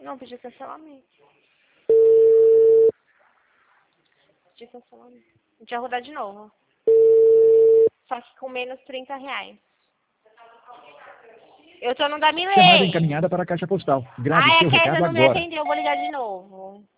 Não, pedi cancelamento. Pedi cancelamento. A gente vai rodar de novo. Só que com menos R$30. Eu tô no da Chamada Milei. encaminhada para a caixa postal. Grave Ai, seu a Kézia recado não me agora. atendeu. Eu vou ligar de novo.